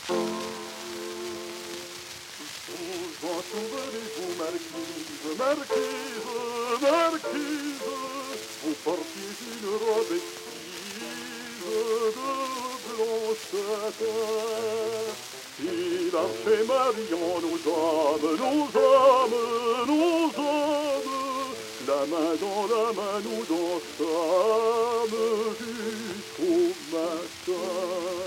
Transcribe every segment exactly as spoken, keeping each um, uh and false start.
Souvent souvenez-vous, marquise, marquise, marquise, vous portiez une robe exquise de blanche satin. Il a fait mariant nos âmes, nos âmes, nos âmes, la main dans la main nous dansâmes jusqu'au matin.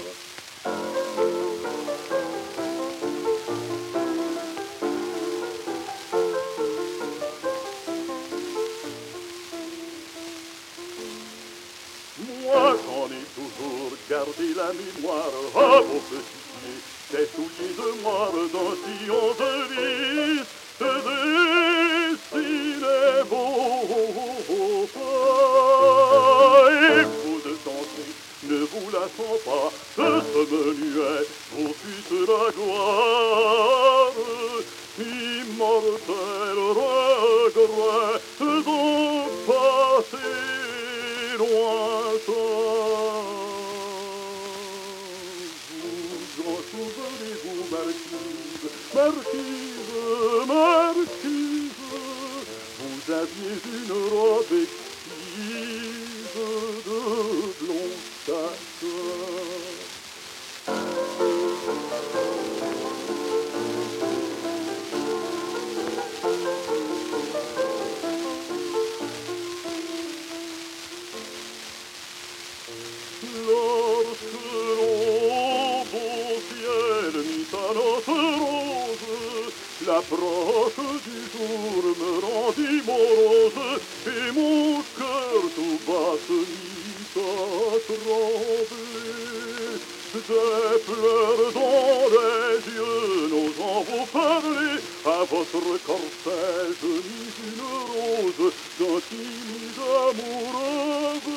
Moi j'en ai toujours gardé la mémoire à vos petits pieds, des souliers de moire d'un sillon de lys, dessinaient vos pas, et vous de danser, ne vous lassant pas de ce menuet, vous fûtes la gloire, immortel regret d'un passé lointain. Vous en souvenez-vous, marquise, marquise, marquise, vous aviez une robe exquise de blond satin. Lorsque l'on beau ciel mit à notre rose, l'approche du jour me rendit morose, et mon cœur tout bas se mit à trembler. Des pleurs dans les yeux, n'osant vous parler, à votre cortège mis une rose d'un timide amoureux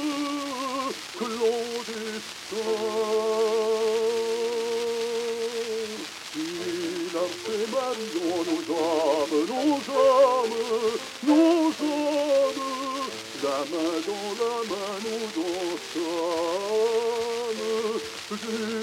clandestin. Il a fait mariant nos âmes, nos âmes, nos âmes, la main dans la main nous dansâmes.